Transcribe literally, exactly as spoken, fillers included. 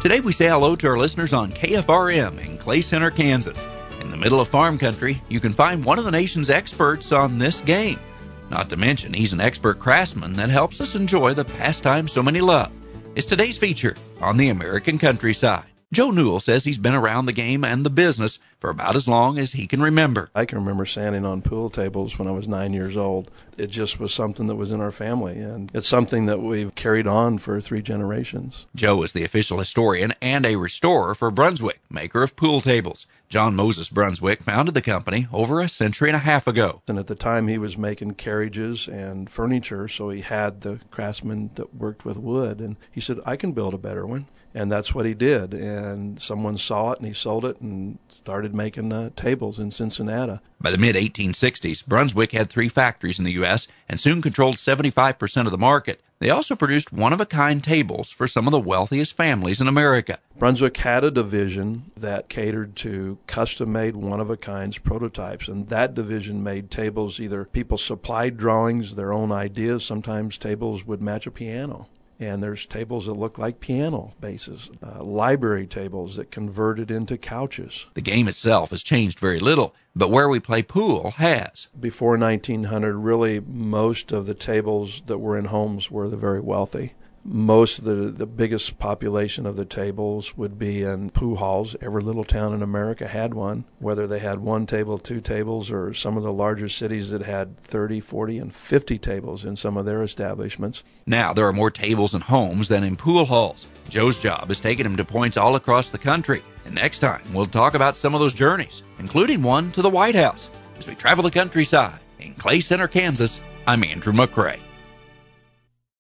Today we say hello to our listeners on K F R M in Clay Center, Kansas. In the middle of farm country, you can find one of the nation's experts on this game. Not to mention, he's an expert craftsman that helps us enjoy the pastime so many love. It's today's feature on the American countryside. Joe Newell says he's been around the game and the business for about as long as he can remember. I can remember standing on pool tables when I was nine years old. It just was something that was in our family, and it's something that we've carried on for three generations. Joe is the official historian and a restorer for Brunswick, maker of pool tables. John Moses Brunswick founded the company over a century and a half ago. And at the time, he was making carriages and furniture, so he had the craftsmen that worked with wood, and he said, I can build a better one. And that's what he did. And someone saw it, and he sold it and started making uh, tables in Cincinnati. By the mid eighteen sixties, Brunswick had three factories in the U S and soon controlled seventy-five percent of the market. They also produced one-of-a-kind tables for some of the wealthiest families in America. Brunswick had a division that catered to custom-made one-of-a-kinds prototypes, and that division made tables. Either people supplied drawings, their own ideas. Sometimes tables would match a piano. And there's tables that look like piano bases, uh, library tables that converted into couches. The game itself has changed very little, but where we play pool has. Before nineteen hundred, really most of the tables that were in homes were the very wealthy. Most of the, the biggest population of the tables would be in pool halls. Every little town in America had one, whether they had one table, two tables, or some of the larger cities that had thirty, forty, and fifty tables in some of their establishments. Now there are more tables in homes than in pool halls. Joe's job is taking him to points all across the country. And next time, we'll talk about some of those journeys, including one to the White House. As we travel the countryside in Clay Center, Kansas, I'm Andrew McCrae.